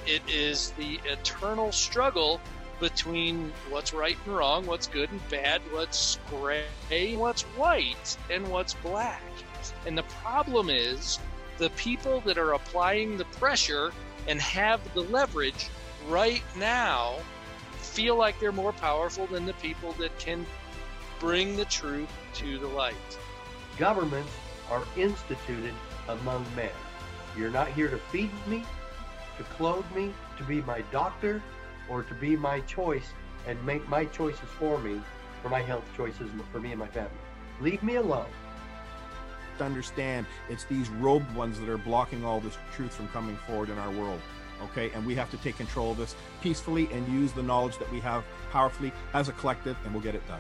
it is the eternal struggle between what's right and wrong, what's good and bad, what's gray, what's white, and what's black. And the problem is the people that are applying the pressure and have the leverage right now feel like they're more powerful than the people that can bring the truth to the light. Governments are instituted among men. You're not here to feed me, to clothe me, to be my doctor, or to be my choice and make my choices for me, for my health choices, for me and my family. Leave me alone. To understand, it's these robed ones that are blocking all this truth from coming forward in our world. Okay, and we have to take control of this peacefully and use the knowledge that we have powerfully as a collective, and we'll get it done.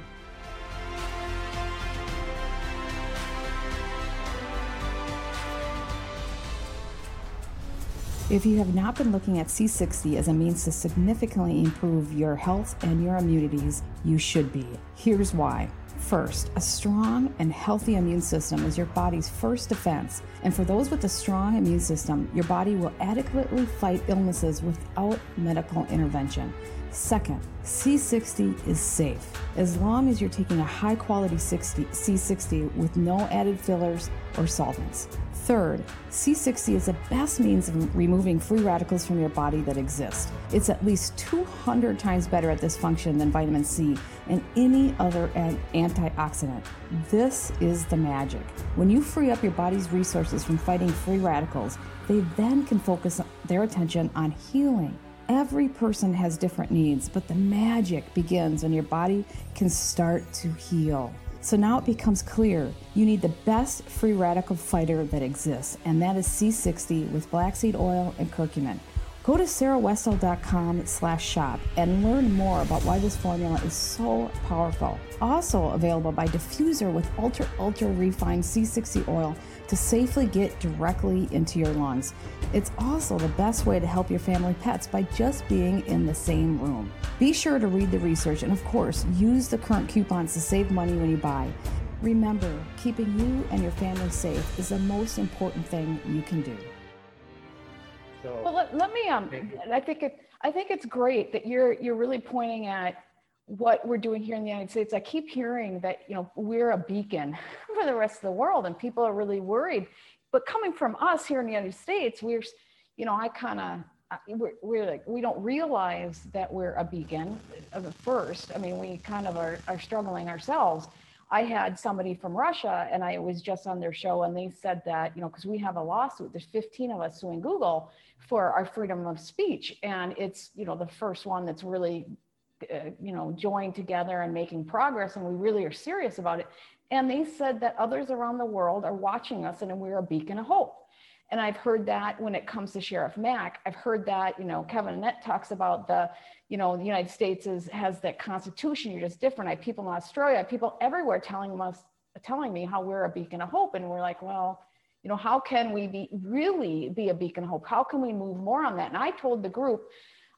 If you have not been looking at C60 as a means to significantly improve your health and your immunities, you should be. Here's why. First, a strong and healthy immune system is your body's first defense. And for those with a strong immune system, your body will adequately fight illnesses without medical intervention. Second, C60 is safe. As long as you're taking a high-quality C60 with no added fillers or solvents. Third, C60 is the best means of removing free radicals from your body that exist. It's at least 200 times better at this function than vitamin C and any other antioxidant. This is the magic. When you free up your body's resources from fighting free radicals, they then can focus their attention on healing. Every person has different needs, but the magic begins when your body can start to heal. So now it becomes clear you need the best free radical fighter that exists, and that is C60 with black seed oil and curcumin. Go to sarahwestall.com/shop and learn more about why this formula is so powerful. Also available by Diffuser with ultra refined C60 oil to safely get directly into your lungs. It's also the best way to help your family pets by just being in the same room. Be sure to read the research and, of course, use the current coupons to save money when you buy. Remember, keeping you and your family safe is the most important thing you can do. Well, let me. I think it's great that you're really pointing at what we're doing here in the United States. I keep hearing that we're a beacon for the rest of the world, and people are really worried. But coming from us here in the United States, we're like, we don't realize that we're a beacon at first. I mean, we kind of are struggling ourselves. I had somebody from Russia, and I was just on their show, and they said that, because we have a lawsuit, there's 15 of us suing Google for our freedom of speech. And it's, the first one that's really, joined together and making progress. And we really are serious about it. And they said that others around the world are watching us and we're a beacon of hope. And I've heard that when it comes to Sheriff Mack. I've heard that, Kevin Annett talks about the United States has that constitution. You're just different. I have people in Australia, I have people everywhere telling me how we're a beacon of hope. And we're like, well, how can we really be a beacon of hope? How can we move more on that? And I told the group,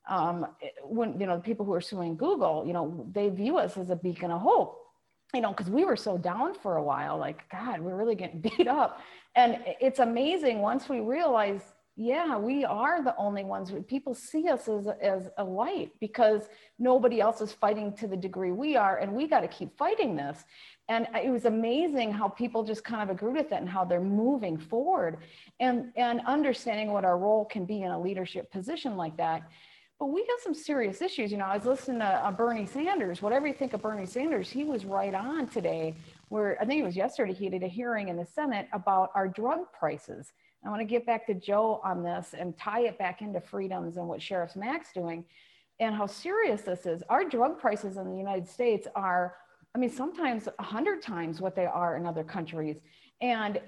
when, the people who are suing Google, they view us as a beacon of hope, because we were so down for a while, like, God, we're really getting beat up. And it's amazing once we realize, yeah, we are the only ones. People see us as a light because nobody else is fighting to the degree we are, and we got to keep fighting this. And it was amazing how people just kind of agreed with that and how they're moving forward and understanding what our role can be in a leadership position like that. But we got some serious issues. I was listening to Bernie Sanders. Whatever you think of Bernie Sanders, he was right on today, where I think it was yesterday, he did a hearing in the Senate about our drug prices. I want to get back to Joe on this and tie it back into freedoms and what Sheriff Mack's doing and how serious this is. Our drug prices in the United States are, sometimes 100 times what they are in other countries. And,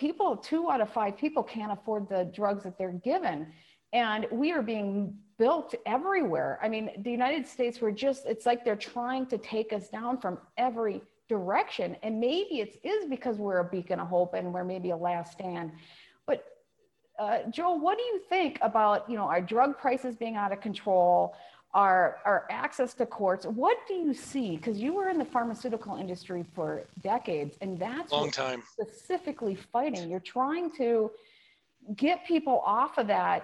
2 out of 5 people can't afford the drugs that they're given. And we are being built everywhere. The United States, it's like they're trying to take us down from every direction. And maybe it is because we're a beacon of hope and we're maybe a last stand. But Joe, what do you think about, our drug prices being out of control, our access to courts? What do you see? Because you were in the pharmaceutical industry for decades, and that's long time specifically fighting. You're trying to get people off of that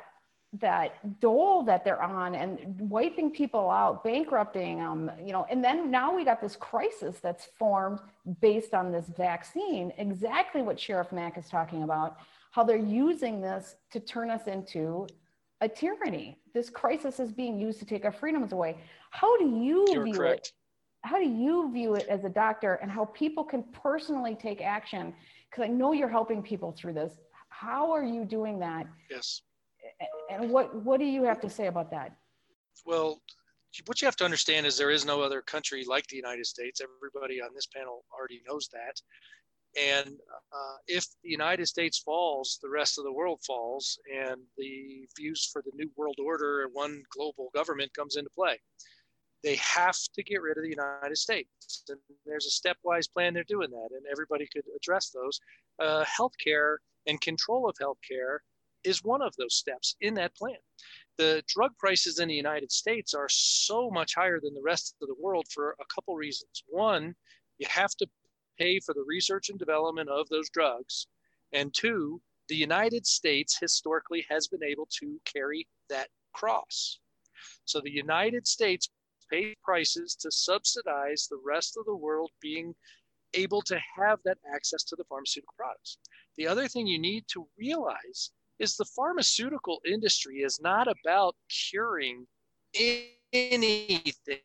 dole that they're on and wiping people out, bankrupting them, and then now we got this crisis that's formed based on this vaccine, exactly what Sheriff Mack is talking about, how they're using this to turn us into a tyranny. This crisis is being used to take our freedoms away. How do you view it? How do you view it as a doctor, and how people can personally take action? Because I know you're helping people through this. How are you doing that? Yes. And what do you have to say about that? Well, what you have to understand is there is no other country like the United States. Everybody on this panel already knows that. And if the United States falls, the rest of the world falls, and the views for the New World Order and one global government comes into play. They have to get rid of the United States. And there's a stepwise plan they're doing that, and everybody could address those. Healthcare and control of healthcare is one of those steps in that plan. The drug prices in the United States are so much higher than the rest of the world for a couple reasons. One, you have to pay for the research and development of those drugs. And two, the United States historically has been able to carry that cross. So the United States pay prices to subsidize the rest of the world being able to have that access to the pharmaceutical products. The other thing you need to realize is the pharmaceutical industry is not about curing anything.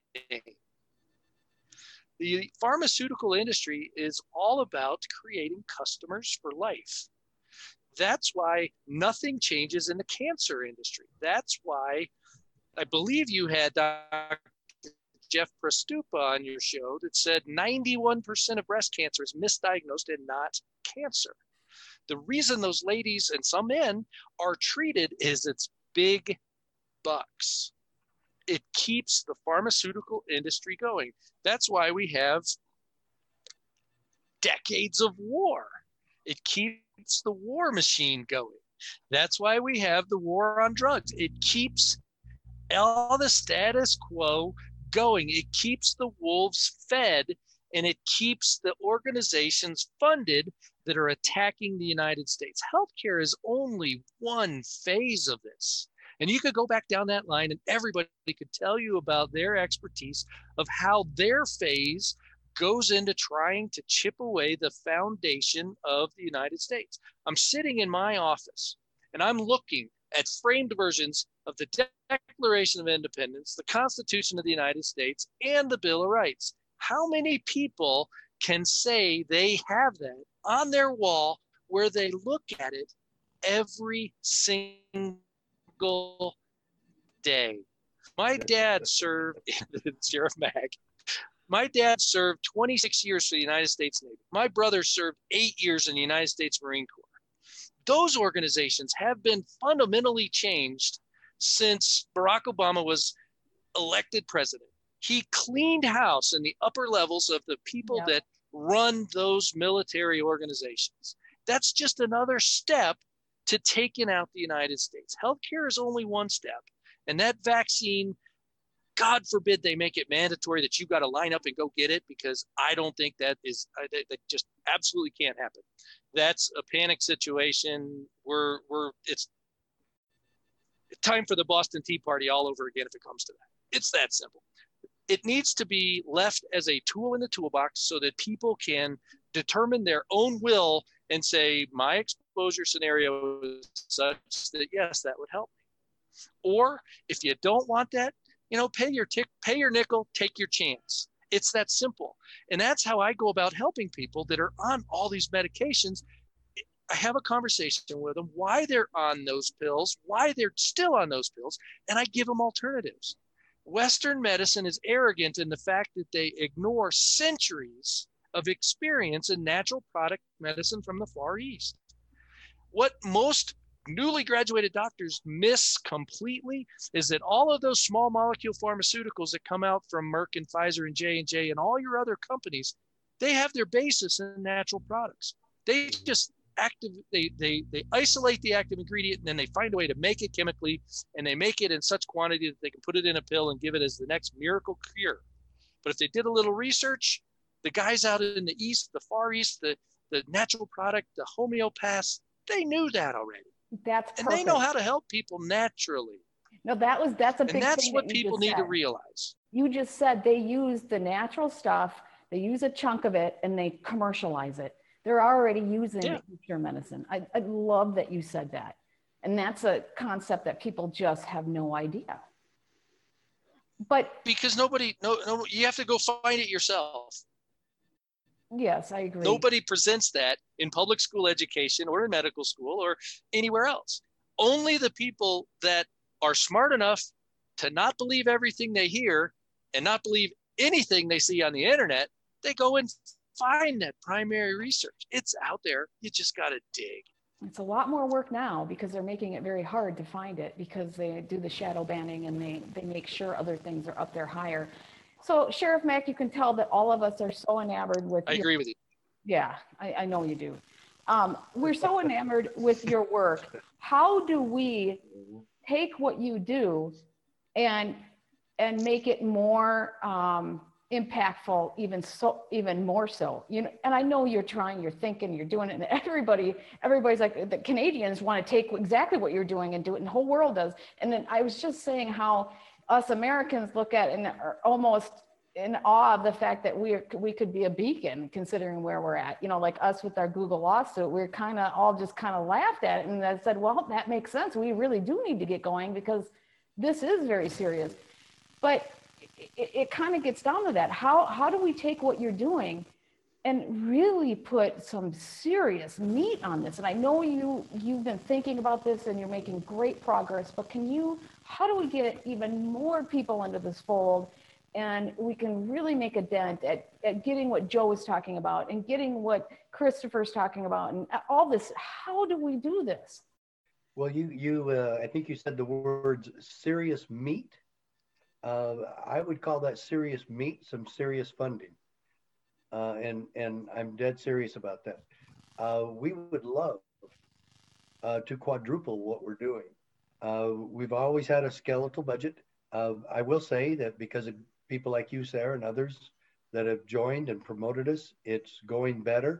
The pharmaceutical industry is all about creating customers for life. That's why nothing changes in the cancer industry. That's why I believe you had Dr. Jeff Prastupa on your show that said 91% of breast cancer is misdiagnosed and not cancer. The reason those ladies and some men are treated is it's big bucks. It keeps the pharmaceutical industry going. That's why we have decades of war. It keeps the war machine going. That's why we have the war on drugs. It keeps all the status quo going. It keeps the wolves fed, and it keeps the organizations funded that are attacking the United States. Healthcare is only one phase of this. And you could go back down that line and everybody could tell you about their expertise of how their phase goes into trying to chip away the foundation of the United States. I'm sitting in my office and I'm looking at framed versions of the Declaration of Independence, the Constitution of the United States, and the Bill of Rights. How many people can say they have that on their wall where they look at it every single day? My dad served, Sheriff Mack, my dad served 26 years for the United States Navy. My brother served 8 years in the United States Marine Corps. Those organizations have been fundamentally changed since Barack Obama was elected president. He cleaned house in the upper levels of the people that run those military organizations. That's just another step to taking out the United States. Healthcare is only one step. And that vaccine, God forbid they make it mandatory that you got to line up and go get it, because I don't think that that just absolutely can't happen. That's a panic situation. It's time for the Boston Tea Party all over again if it comes to that. It's that simple. It needs to be left as a tool in the toolbox so that people can determine their own will and say, my exposure scenario is such that, yes, that would help me. Or if you don't want that, pay your nickel, take your chance. It's that simple. And that's how I go about helping people that are on all these medications. I have a conversation with them, why they're on those pills, why they're still on those pills, and I give them alternatives. Western medicine is arrogant in the fact that they ignore centuries of experience in natural product medicine from the Far East. What most newly graduated doctors miss completely is that all of those small molecule pharmaceuticals that come out from Merck and Pfizer and J&J and all your other companies, they have their basis in natural products. They just they isolate the active ingredient, and then they find a way to make it chemically, and they make it in such quantity that they can put it in a pill and give it as the next miracle cure. But if they did a little research, the guys out in the East, the Far East, the natural product, the homeopaths, they knew that already. That's And perfect. they know how to help people naturally. No, that's a big And that's thing what that you people just need to said. realize. You just said they use the natural stuff, they use a chunk of it, and they commercialize it. They're already using Yeah. the Eastern medicine. I love that you said that. And that's a concept that people just have no idea. But Because nobody, no, you have to go find it yourself. yes, I agree. Nobody presents that in public school education or in medical school or anywhere else. Only the people that are smart enough to not believe everything they hear and not believe anything they see on the internet, they go and find that primary research. It's out there. You just got to dig. It's a lot more work now because they're making it very hard to find it because they do the shadow banning and they make sure other things are up there higher. So Sheriff Mack, you can tell that all of us are so enamored with I agree with you. Yeah, I know you do. We're so enamored with your work. How do we take what you do and make it more impactful, even more so? You know, and I know you're trying, you're thinking, you're doing it, and everybody's like, the Canadians want to take exactly what you're doing and do it, and the whole world does. And then I was just saying how us Americans look at and are almost in awe of the fact that we could be a beacon considering where we're at, you know, like us with our Google lawsuit, we're kind of all just kind of laughed at it. And I said, well, that makes sense. We really do need to get going because this is very serious. But it kind of gets down to that. How do we take what you're doing and really put some serious meat on this? And I know you've been thinking about this and you're making great progress, but how do we get even more people into this fold? And we can really make a dent at getting what Joe was talking about and getting what Christopher's talking about and all this. How do we do this? Well, I think you said the words serious meat. I would call that serious meat some serious funding. And I'm dead serious about that. We would love to quadruple what we're doing. We've always had a skeletal budget. I will say that because of people like you, Sarah, and others that have joined and promoted us, it's going better.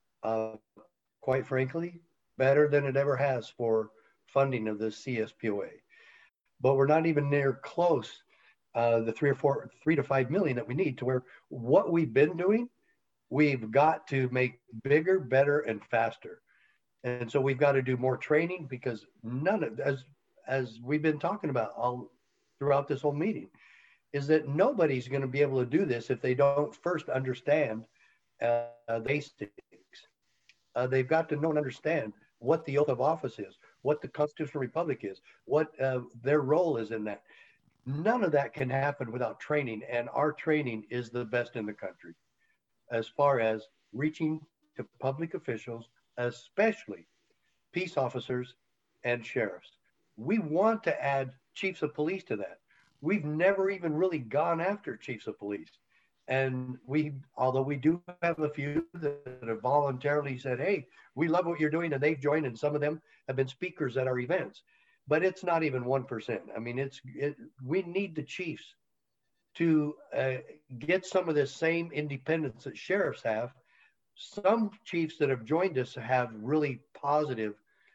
Quite frankly, better than it ever has for funding of the CSPOA. But we're not even near close the 3 to 5 million that we need to where what we've been doing, we've got to make bigger, better, and faster. And so we've got to do more training because none of, as we've been talking about all throughout this whole meeting, is that nobody's going to be able to do this if they don't first understand the basics. They've got to know and understand what the oath of office is, what the constitutional republic is, what their role is in that. None of that can happen without training, and our training is the best in the country as far as reaching to public officials, especially peace officers and sheriffs. We want to add chiefs of police to that. We've never even really gone after chiefs of police. And although we do have a few that have voluntarily said, hey, we love what you're doing, and they've joined, and some of them have been speakers at our events, but it's not even 1%. I mean, we need the chiefs to get some of this same independence that sheriffs have. Some chiefs that have joined us have really positive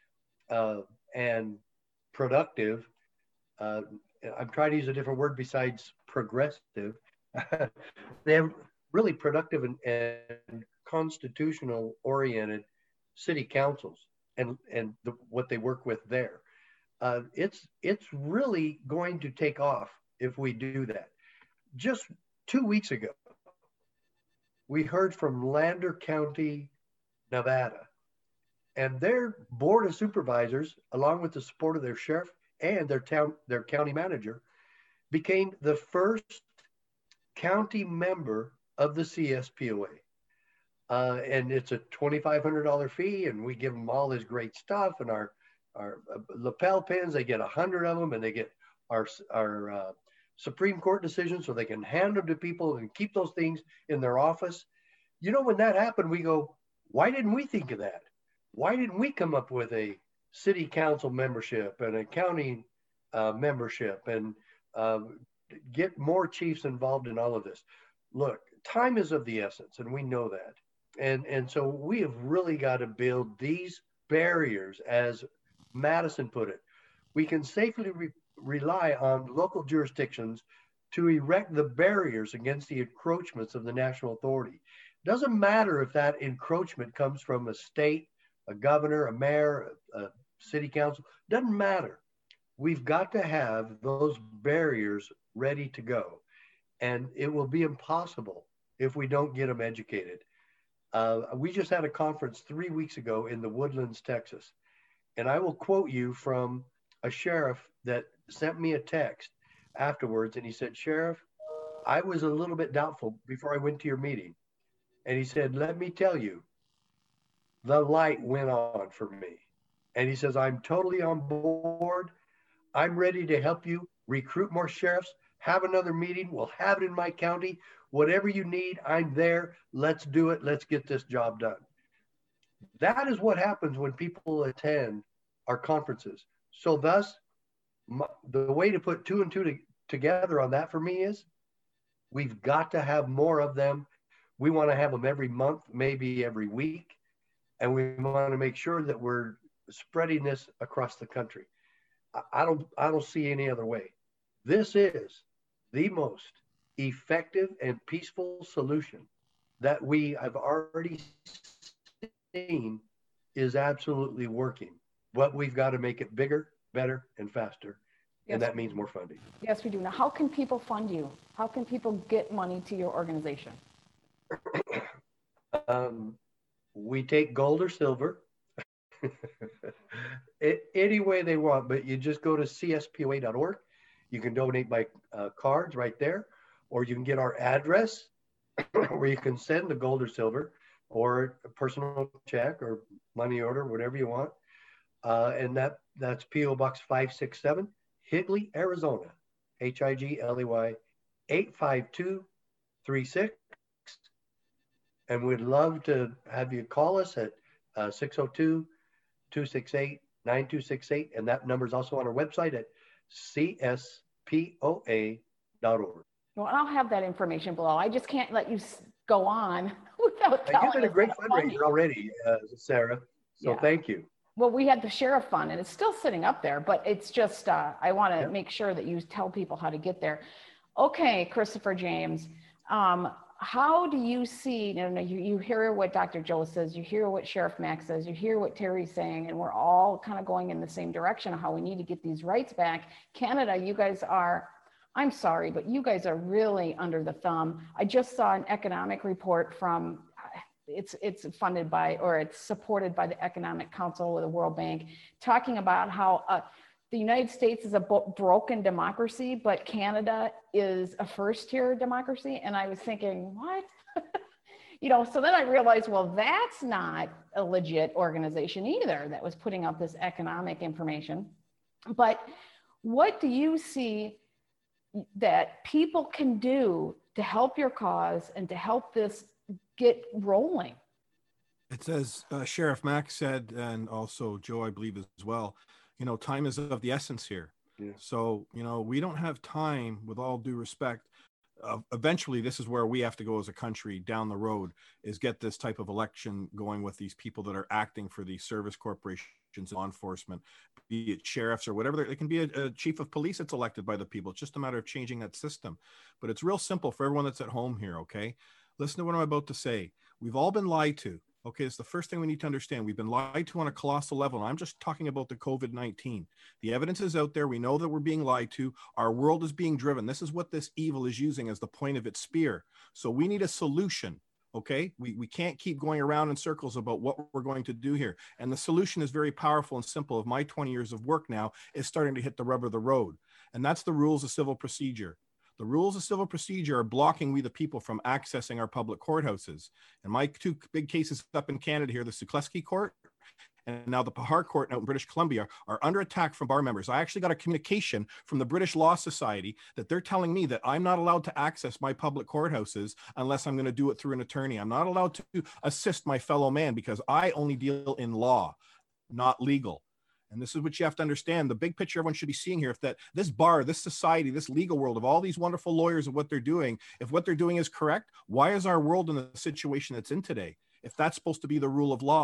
and productive, I'm trying to use a different word besides progressive. They have really productive and constitutional oriented city councils and what they work with there. It's really going to take off if we do that. Just 2 weeks ago, we heard from Lander County, Nevada, and their board of supervisors, along with the support of their sheriff and their county manager, became the first county member of the CSPOA. And it's a $2,500 fee, and we give them all this great stuff and our lapel pins. They get 100 of them, and they get our Supreme Court decisions so they can hand them to people and keep those things in their office. You know, when that happened, we go, why didn't we think of that? Why didn't we come up with a city council membership and a county membership and get more chiefs involved in all of this? Look, time is of the essence, and we know that. And so we have really got to build these barriers as Madison put it. We can safely rely on local jurisdictions to erect the barriers against the encroachments of the national authority. It doesn't matter if that encroachment comes from a state, a governor, a mayor, a city council, doesn't matter. We've got to have those barriers ready to go. And it will be impossible if we don't get them educated. We just had a conference 3 weeks ago in the Woodlands, Texas. And I will quote you from a sheriff that sent me a text afterwards. And he said, Sheriff, I was a little bit doubtful before I went to your meeting. And he said, let me tell you, the light went on for me. And he says, I'm totally on board. I'm ready to help you recruit more sheriffs, have another meeting. We'll have it in my county. Whatever you need, I'm there. Let's do it. Let's get this job done. That is what happens when people attend our conferences. So thus, the way to put two and two together on that for me is we've got to have more of them. We want to have them every month, maybe every week. And we want to make sure that we're spreading this across the country. I don't see any other way. This is the most effective and peaceful solution that we have already seen is absolutely working. But we've got to make it bigger, better, and faster. Yes. And that means more funding. Yes, we do. Now, how can people fund you? How can people get money to your organization? We take gold or silver. Any way they want, but you just go to cspoa.org. You can donate by cards right there, or you can get our address where you can send the gold or silver or a personal check or money order, whatever you want. And that's P.O. Box 567, Higley, Arizona, Higley, 85236. And we'd love to have you call us at 602-268-9268. And that number is also on our website at cspoa.org. Well, I'll have that information below. I just can't let you go on without telling us. You've been a great fundraiser already, Sarah. So thank you. Well, we had the sheriff fund, and it's still sitting up there, but it's just, I want to make sure that you tell people how to get there. Okay, Christopher James, how do you see, you hear what Dr. Joe says, you hear what Sheriff Mack says, you hear what Terry's saying, and we're all kind of going in the same direction of how we need to get these rights back. Canada, you guys are, I'm sorry, but you guys are really under the thumb. I just saw an economic report from, it's funded by, or it's supported by the Economic Council with the World Bank, talking about how the United States is a broken democracy, but Canada is a first-tier democracy. And I was thinking, what? So then I realized, well, that's not a legit organization either that was putting out this economic information. But what do you see that people can do to help your cause and to help this get rolling? It's as Sheriff Mack said, and also Joe, I believe as well, time is of the essence here. Yeah. So, we don't have time, with all due respect. Eventually, this is where we have to go as a country down the road, is get this type of election going with these people that are acting for these service corporations, law enforcement, be it sheriffs or whatever. It can be a chief of police that's elected by the people. It's just a matter of changing that system. But it's real simple for everyone that's at home here, okay? Listen to what I'm about to say. We've all been lied to. Okay, it's the first thing we need to understand. We've been lied to on a colossal level. And I'm just talking about the COVID-19. The evidence is out there. We know that we're being lied to. Our world is being driven. This is what this evil is using as the point of its spear. So we need a solution. Okay, we can't keep going around in circles about what we're going to do here. And the solution is very powerful and simple. Of my 20 years of work now is starting to hit the rubber of the road. And that's the rules of civil procedure. The rules of civil procedure are blocking we the people from accessing our public courthouses. And my two big cases up in Canada here, the Sukleski Court and now the Pahar Court out in British Columbia, are under attack from bar members. I actually got a communication from the British Law Society that they're telling me that I'm not allowed to access my public courthouses unless I'm going to do it through an attorney. I'm not allowed to assist my fellow man because I only deal in law, not legal. And this is what you have to understand. The big picture everyone should be seeing here, if that this bar, this society, this legal world of all these wonderful lawyers and what they're doing, if what they're doing is correct, why is our world in the situation that's in today? If that's supposed to be the rule of law.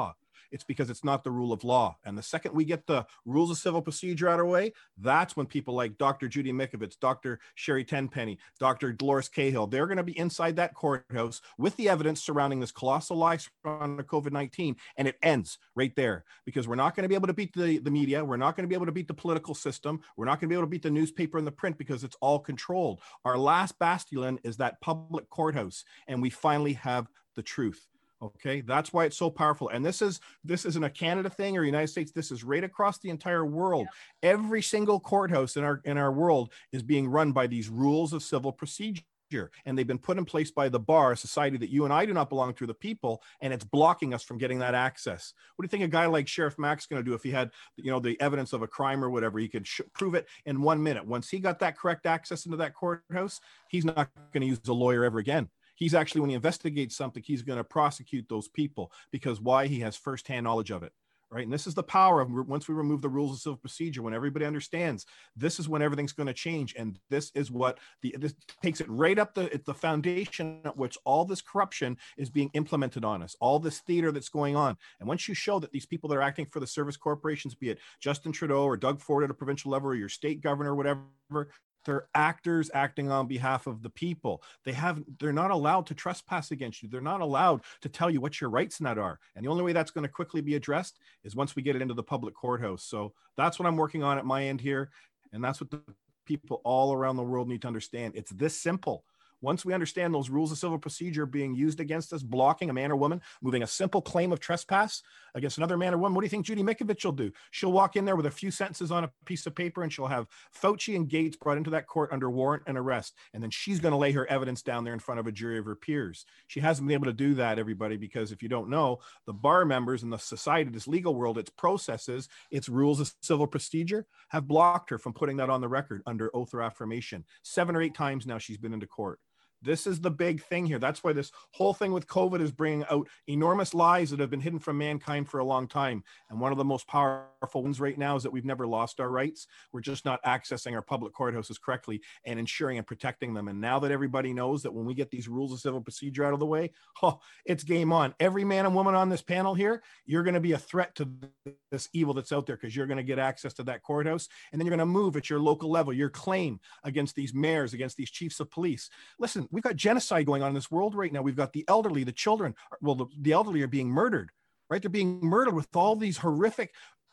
It's because it's not the rule of law. And the second we get the rules of civil procedure out of the way, that's when people like Dr. Judy Mikovits, Dr. Sherry Tenpenny, Dr. Dolores Cahill, they're going to be inside that courthouse with the evidence surrounding this colossal lie surrounding COVID-19. And it ends right there, because we're not going to be able to beat the media. We're not going to be able to beat the political system. We're not going to be able to beat the newspaper and the print, because it's all controlled. Our last bastion is that public courthouse, and we finally have the truth. Okay, that's why it's so powerful. And this isn't a Canada thing or United States. This is right across the entire world. Yeah. Every single courthouse in our world is being run by these rules of civil procedure. And they've been put in place by the bar, a society that you and I do not belong to, the people, and it's blocking us from getting that access. What do you think a guy like Sheriff Mack's going to do if he had, the evidence of a crime or whatever? He could prove it in 1 minute. Once he got that correct access into that courthouse, he's not going to use a lawyer ever again. He's actually, when he investigates something, he's going to prosecute those people, because why? He has firsthand knowledge of it. Right. And this is the power of, once we remove the rules of civil procedure, when everybody understands, this is when everything's going to change. And this is what this takes it right up the foundation at which all this corruption is being implemented on us, all this theater that's going on. And once you show that these people that are acting for the service corporations, be it Justin Trudeau or Doug Ford at a provincial level or your state governor or whatever, they're actors acting on behalf of the people. They're not allowed to trespass against you. They're not allowed to tell you what your rights in that are. And the only way that's going to quickly be addressed is once we get it into the public courthouse. So that's what I'm working on at my end here. And that's what the people all around the world need to understand. It's this simple. Once we understand those rules of civil procedure being used against us, blocking a man or woman, moving a simple claim of trespass against another man or woman, what do you think Judy Mikovits will do? She'll walk in there with a few sentences on a piece of paper, and she'll have Fauci and Gates brought into that court under warrant and arrest. And then she's going to lay her evidence down there in front of a jury of her peers. She hasn't been able to do that, everybody, because if you don't know, the bar members in the society, this legal world, its processes, its rules of civil procedure have blocked her from putting that on the record under oath or affirmation. 7 or 8 times now she's been into court. This is the big thing here. That's why this whole thing with COVID is bringing out enormous lies that have been hidden from mankind for a long time. And one of the most powerful ones right now is that we've never lost our rights. We're just not accessing our public courthouses correctly and ensuring and protecting them. And now that everybody knows that when we get these rules of civil procedure out of the way, it's game on. Every man and woman on this panel here, you're going to be a threat to this evil that's out there, because you're going to get access to that courthouse, and then you're going to move at your local level, your claim against these mayors, against these chiefs of police. Listen, we've got genocide going on in this world right now. We've got the elderly, the children. Well, the elderly are being murdered, right? They're being murdered with all these horrific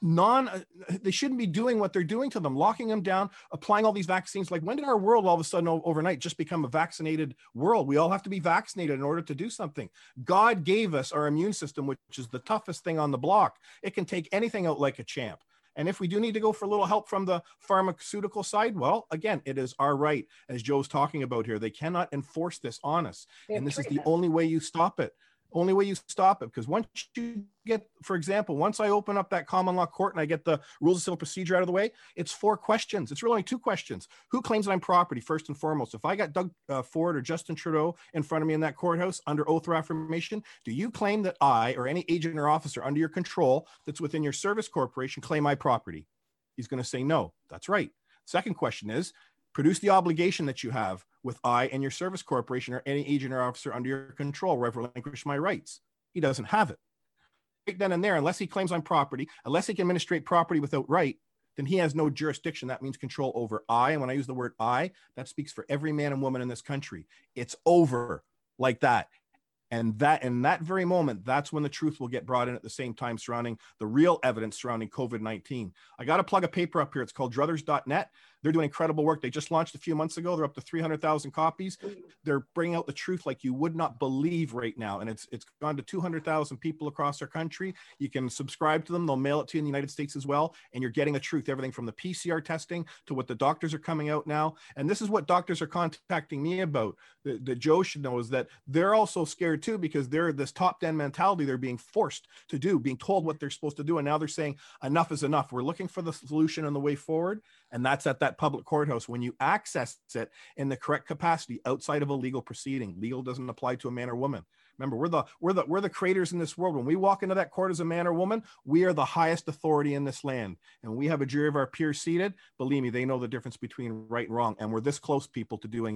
they shouldn't be doing what they're doing to them, locking them down, applying all these vaccines. Like, when did our world all of a sudden overnight just become a vaccinated world? We all have to be vaccinated in order to do something. God gave us our immune system, which is the toughest thing on the block. It can take anything out like a champ. And if we do need to go for a little help from the pharmaceutical side, well, again, it is our right, as Joe's talking about here. They cannot enforce this on us. And this is the only way you stop it. Only way you stop it, because once you get, for example, once I open up that common law court and I get the rules of civil procedure out of the way, it's 4 questions. It's really only 2 questions. Who claims that I'm property, first and foremost? If I got Doug Ford or Justin Trudeau in front of me in that courthouse under oath or affirmation, do you claim that I or any agent or officer under your control that's within your service corporation claim my property? He's going to say no. That's right. Second question is, produce the obligation that you have with I and your service corporation or any agent or officer under your control where I've relinquished my rights. He doesn't have it. Right then and there, unless he claims I'm property, unless he can administrate property without right, then he has no jurisdiction. That means control over I. And when I use the word I, that speaks for every man and woman in this country. It's over like that. And that in that very moment, that's when the truth will get brought in at the same time surrounding the real evidence surrounding COVID-19. I got to plug a paper up here. It's called druthers.net. They're doing incredible work. They just launched a few months ago. They're up to 300,000 copies. They're bringing out the truth like you would not believe right now. And it's gone to 200,000 people across our country. You can subscribe to them. They'll mail it to you in the United States as well. And you're getting the truth, everything from the PCR testing to what the doctors are coming out now. And this is what doctors are contacting me about. That Joe should know is that they're also scared too, because they're this top-down mentality they're being forced to do, being told what they're supposed to do. And now they're saying enough is enough. We're looking for the solution and the way forward. And that's at that public courthouse when you access it in the correct capacity outside of a legal proceeding. Legal doesn't apply to a man or woman. Remember, we're the creators in this world. When we walk into that court as a man or woman, we are the highest authority in this land. And we have a jury of our peers seated. Believe me, they know the difference between right and wrong. And we're this close, people, to doing it.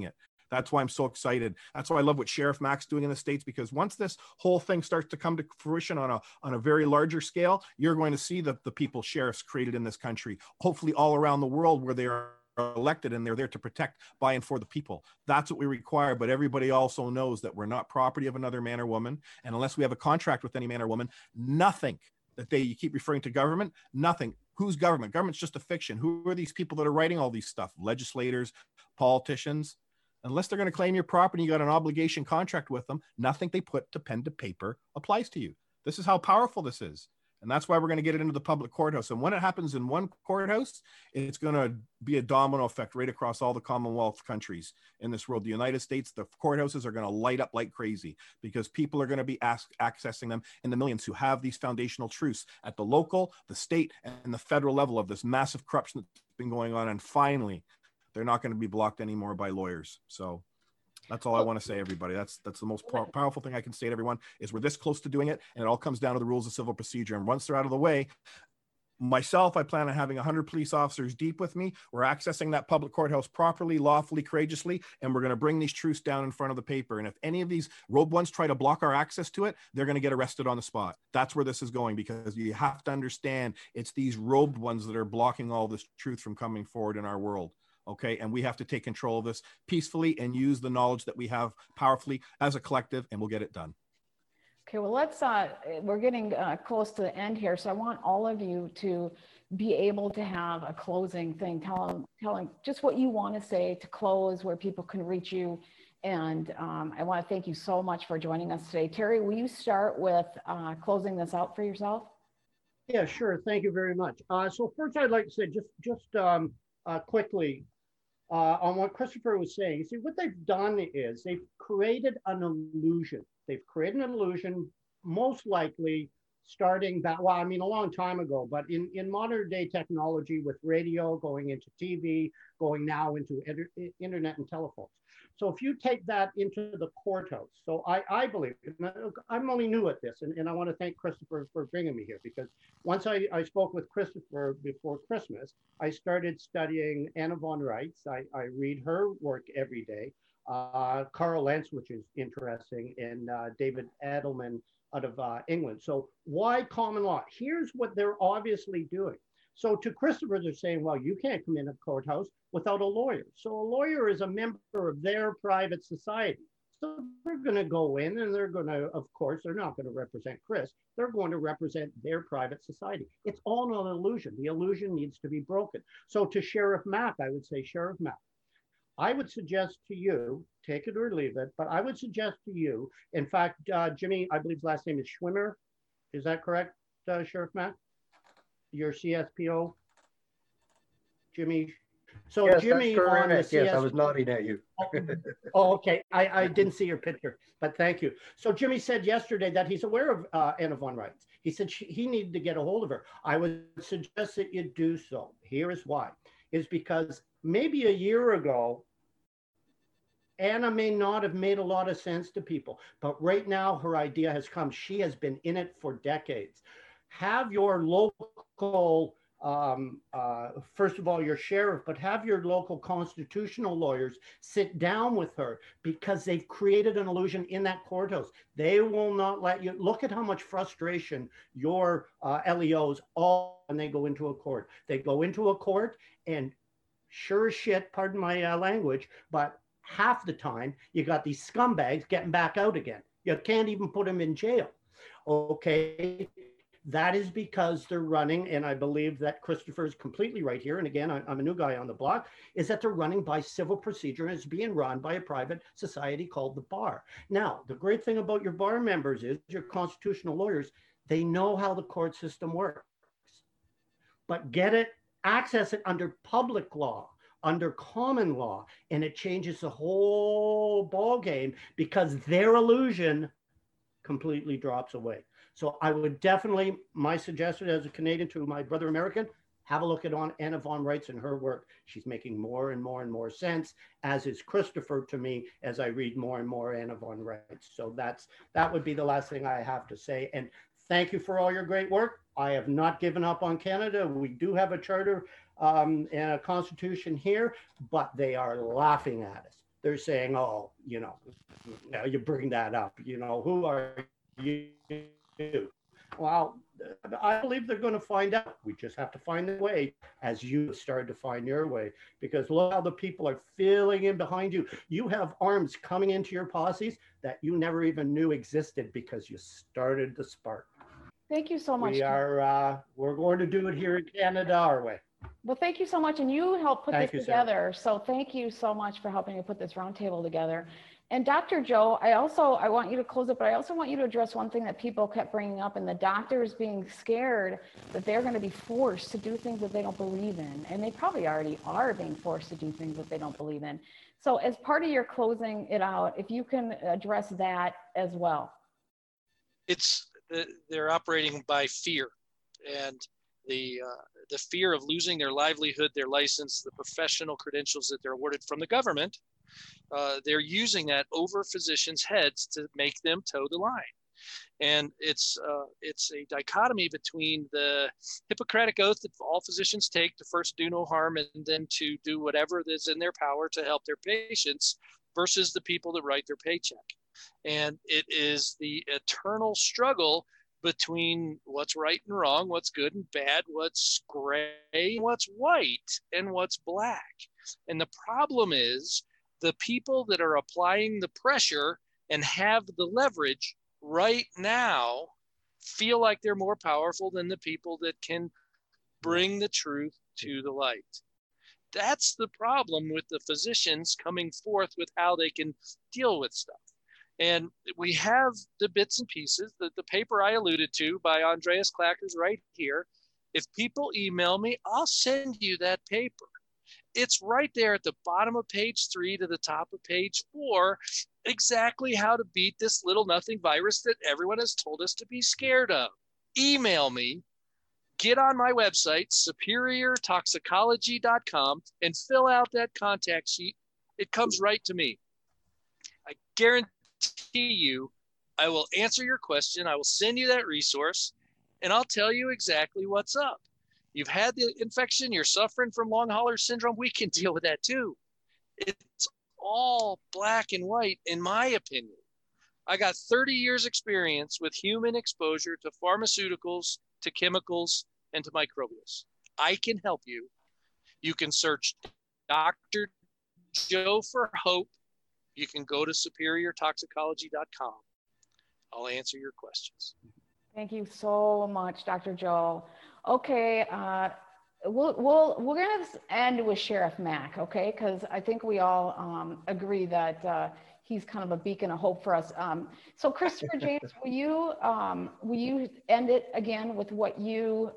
That's why I'm so excited. That's why I love what Sheriff Mack's doing in the States, because once this whole thing starts to come to fruition on a very larger scale, you're going to see the people sheriffs created in this country, hopefully all around the world, where they are elected and they're there to protect by and for the people. That's what we require. But everybody also knows that we're not property of another man or woman. And unless we have a contract with any man or woman, nothing that you keep referring to government, nothing. Who's government? Government's just a fiction. Who are these people that are writing all these stuff? Legislators, politicians. Unless they're going to claim your property, you got an obligation contract with them, nothing they put to pen to paper applies to you. This is how powerful this is. And that's why we're going to get it into the public courthouse. And when it happens in one courthouse, it's going to be a domino effect right across all the Commonwealth countries in this world. The United States, the courthouses are going to light up like crazy, because people are going to be accessing them in the millions who have these foundational truths at the local, the state, and the federal level of this massive corruption that's been going on. And finally, they're not going to be blocked anymore by lawyers. So that's all I want to say, everybody. That's the most powerful thing I can say to everyone, is we're this close to doing it, and it all comes down to the rules of civil procedure. And once they're out of the way, myself, I plan on having 100 police officers deep with me. We're accessing that public courthouse properly, lawfully, courageously, and we're going to bring these truths down in front of the paper. And if any of these rogue ones try to block our access to it, they're going to get arrested on the spot. That's where this is going, because you have to understand it's these robed ones that are blocking all this truth from coming forward in our world. Okay. And we have to take control of this peacefully and use the knowledge that we have powerfully as a collective, and we'll get it done. Okay, well, let's, we're getting close to the end here. So I want all of you to be able to have a closing thing, telling just what you want to say to close, where people can reach you. And I want to thank you so much for joining us today. Terry, will you start with closing this out for yourself? Yeah, sure. Thank you very much. So first, I'd like to say just quickly, on what Christopher was saying. You see, what they've done is they've created an illusion. They've created an illusion, most likely starting back, well, I mean, a long time ago, but in modern day technology, with radio going into TV, going now into internet and telephones. So if you take that into the courthouse, so I believe, I'm only new at this, and I want to thank Christopher for bringing me here, because once I spoke with Christopher before Christmas, I started studying Anna von Reitz. I read her work every day. Carl Lentz, which is interesting, and David Edelman out of England. So why common law? Here's what they're obviously doing. So to Christopher, they're saying, well, you can't come in a courthouse without a lawyer. So a lawyer is a member of their private society. So they're going to go in and they're going to, of course, they're not going to represent Chris. They're going to represent their private society. It's all an illusion. The illusion needs to be broken. So to Sheriff Mack, I would say, Sheriff Mack, I would suggest to you, take it or leave it, but I would suggest to you, in fact, Jimmy, I believe his last name is Schwimmer. Is that correct, Sheriff Mack? Your CSPO, Jimmy. So yes, Jimmy, that's correct. On the yes, I was nodding at you. Oh, okay. I didn't see your picture, but thank you. So Jimmy said yesterday that he's aware of Anna von Reitz. He said he needed to get a hold of her. I would suggest that you do so. Here is why. Is because maybe a year ago, Anna may not have made a lot of sense to people, but right now her idea has come. She has been in it for decades. Have your local, first of all, your sheriff, but have your local constitutional lawyers sit down with her, because they've created an illusion in that courthouse. They will not let you. Look at how much frustration your LEOs all when they go into a court. They go into a court and sure as shit, pardon my language, but half the time you got these scumbags getting back out again. You can't even put them in jail. Okay. That is because they're running, and I believe that Christopher is completely right here, and again, I'm a new guy on the block, is that they're running by civil procedure, and it's being run by a private society called the bar. Now, the great thing about your bar members is, your constitutional lawyers, they know how the court system works. But access it under public law, under common law, and it changes the whole ball game, because their illusion completely drops away. So I would definitely, my suggestion as a Canadian to my brother American, have a look at Anna von Reitz and her work. She's making more and more and more sense, as is Christopher to me, as I read more and more Anna von Reitz. So that would be the last thing I have to say. And thank you for all your great work. I have not given up on Canada. We do have a charter and a constitution here, but they are laughing at us. they're saying, oh, now you bring that up, who are you? Well, I believe they're going to find out. We just have to find the way, as you started to find your way, because look how the people are filling in behind you. You have arms coming into your policies that you never even knew existed because you started the spark. Thank you so much. We're going to do it here in Canada our way. Well, thank you so much. And you helped put this together. So thank you so much for helping me put this roundtable together. And Dr. Joe, I want you to close it, but I also want you to address one thing that people kept bringing up, and the doctors being scared that they're going to be forced to do things that they don't believe in. And they probably already are being forced to do things that they don't believe in. So as part of your closing it out, if you can address that as well. They're operating by fear, and the fear of losing their livelihood, their license, the professional credentials that they're awarded from the government. They're using that over physicians' heads to make them toe the line. And it's a dichotomy between the Hippocratic oath that all physicians take to first do no harm and then to do whatever is in their power to help their patients versus the people that write their paycheck. And it is the eternal struggle between what's right and wrong, what's good and bad, what's gray, what's white, and what's black. And the problem is the people that are applying the pressure and have the leverage right now feel like they're more powerful than the people that can bring the truth to the light. That's the problem with the physicians coming forth with how they can deal with stuff. And we have the bits and pieces. The paper I alluded to by Andreas Clackers right here. If people email me, I'll send you that paper. It's right there at the bottom of page 3 to the top of page 4, exactly how to beat this little nothing virus that everyone has told us to be scared of. Email me, get on my website, superiortoxicology.com, and fill out that contact sheet. It comes right to me. I guarantee you, I will answer your question. I will send you that resource, and I'll tell you exactly what's up. You've had the infection, you're suffering from long hauler syndrome, we can deal with that too. It's all black and white, in my opinion. I got 30 years experience with human exposure to pharmaceuticals, to chemicals, and to microbials. I can help you. You can search Dr. Joe for Hope. You can go to superiortoxicology.com. I'll answer your questions. Thank you so much, Dr. Joe. Okay, we're going to end with Sheriff Mack, okay? Because I think we all agree that he's kind of a beacon of hope for us. So Christopher James, will you end it again with what you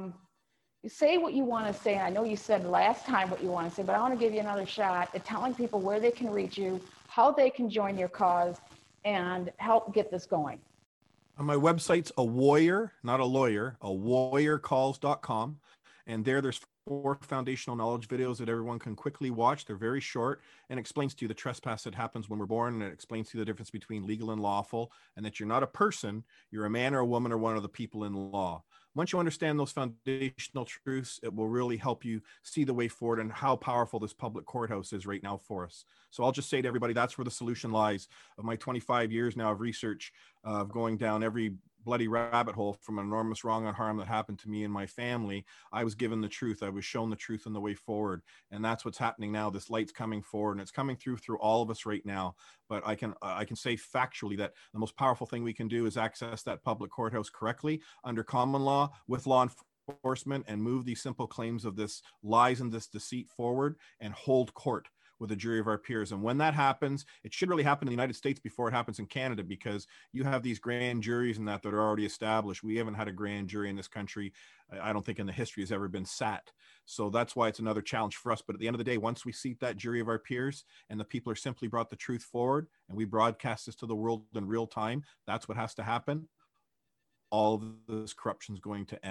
say what you want to say? I know you said last time what you want to say, but I want to give you another shot at telling people where they can reach you, how they can join your cause, and help get this going. My website's a warrior, not a lawyer, a warriorcalls.com. And there's 4 foundational knowledge videos that everyone can quickly watch. They're very short and explains to you the trespass that happens when we're born. And it explains to you the difference between legal and lawful, and that you're not a person, you're a man or a woman or one of the people in law. Once you understand those foundational truths, it will really help you see the way forward and how powerful this public courthouse is right now for us. So I'll just say to everybody, that's where the solution lies. Of my 25 years now of research, of going down every bloody rabbit hole from enormous wrong and harm that happened to me and my family, I was given the truth. I was shown the truth and the way forward. And that's what's happening now. This light's coming forward, and it's coming through all of us right now. But I can say factually that the most powerful thing we can do is access that public courthouse correctly under common law with law enforcement, and move these simple claims of this lies and this deceit forward and hold court with a jury of our peers. And when that happens, it should really happen in the United States before it happens in Canada, because you have these grand juries and that are already established. We haven't had a grand jury in this country, I don't think in the history has ever been sat. So that's why it's another challenge for us. But at the end of the day, once we seat that jury of our peers and the people are simply brought the truth forward and we broadcast this to the world in real time, that's what has to happen. All of this corruption is going to end.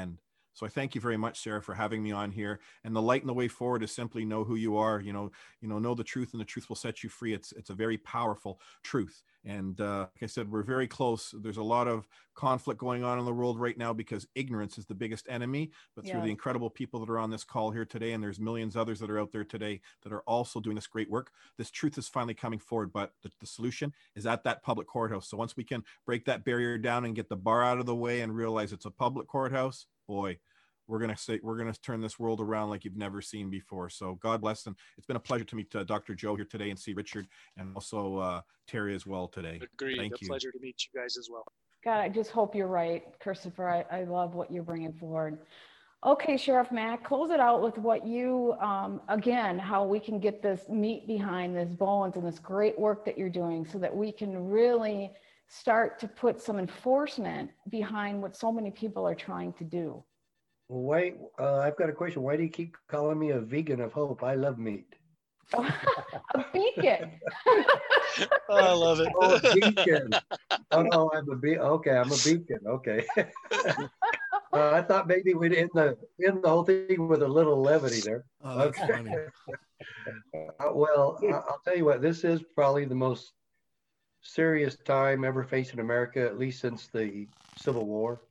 So I thank you very much, Sarah, for having me on here. And the light and the way forward is simply know who you are. Know the truth, and the truth will set you free. It's a very powerful truth. And like I said, we're very close. There's a lot of conflict going on in the world right now because ignorance is the biggest enemy. But through the incredible people that are on this call here today, and there's millions others that are out there today that are also doing this great work, this truth is finally coming forward. But the solution is at that public courthouse. So once we can break that barrier down and get the bar out of the way and realize it's a public courthouse, boy, we're going to turn this world around like you've never seen before. So God bless them. It's been a pleasure to meet Dr. Joe here today, and see Richard and also Terry as well today. Agreed. Thank you. Pleasure to meet you guys as well. God, I just hope you're right, Christopher. I love what you're bringing forward. Okay, Sheriff Mack, close it out with what you, again, how we can get this meat behind this bones and this great work that you're doing so that we can really start to put some enforcement behind what so many people are trying to do. Well, wait, I've got a question. Why do you keep calling me a vegan of hope? I love meat. A beacon. Oh, I love it. Oh, a beacon. Oh no, I'm a beacon. Okay. I thought maybe we'd end the whole thing with a little levity there. Oh, that's funny. Well, I'll tell you what. This is probably the most serious time ever faced in America, at least since the Civil War.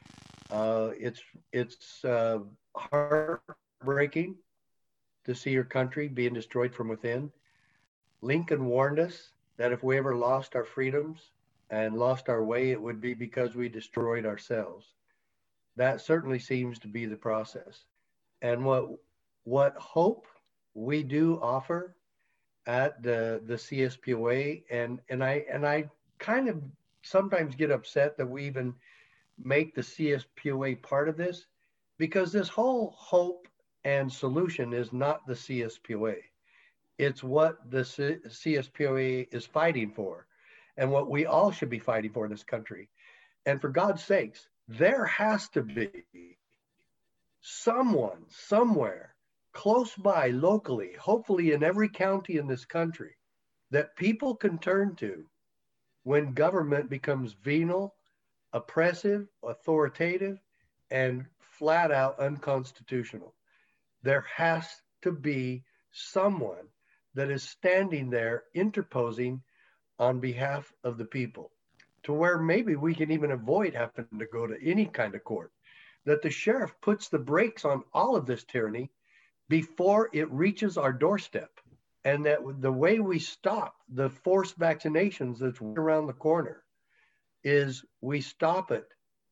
It's heartbreaking to see your country being destroyed from within. Lincoln warned us that if we ever lost our freedoms and lost our way, it would be because we destroyed ourselves. That certainly seems to be the process. And what hope we do offer at the CSPOA, and I kind of sometimes get upset that we even make the CSPOA part of this, because this whole hope and solution is not the CSPOA. It's what the CSPOA is fighting for, and what we all should be fighting for in this country. And for God's sakes, there has to be someone, somewhere, close by, locally, hopefully in every county in this country, that people can turn to when government becomes venal, oppressive, authoritative, and flat out unconstitutional. There has to be someone that is standing there interposing on behalf of the people, to where maybe we can even avoid having to go to any kind of court, that the sheriff puts the brakes on all of this tyranny before it reaches our doorstep, and that the way we stop the forced vaccinations that's around the corner is we stop it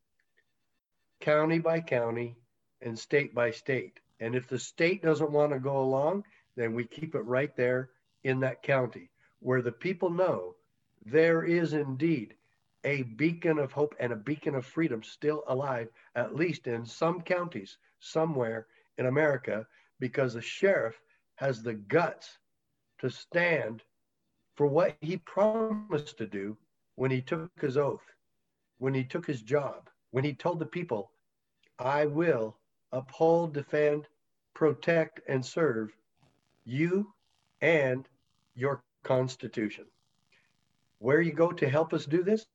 county by county and state by state. And if the state doesn't want to go along, then we keep it right there in that county, where the people know there is indeed a beacon of hope and a beacon of freedom still alive, at least in some counties somewhere in America, because the sheriff has the guts to stand for what he promised to do when he took his oath, when he took his job, when he told the people, I will uphold, defend, protect, and serve you and your Constitution. Where you go to help us do this?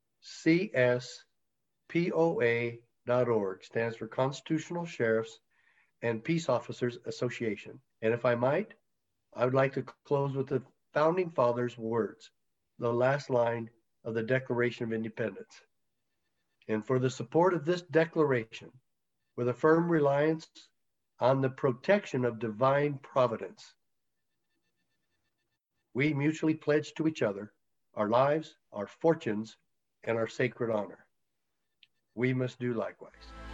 CSPOA.org stands for Constitutional Sheriffs and Peace Officers Association. And if I might, I would like to close with the Founding Fathers' words, the last line of the Declaration of Independence. And for the support of this declaration, with a firm reliance on the protection of divine providence, we mutually pledge to each other our lives, our fortunes, and our sacred honor. We must do likewise.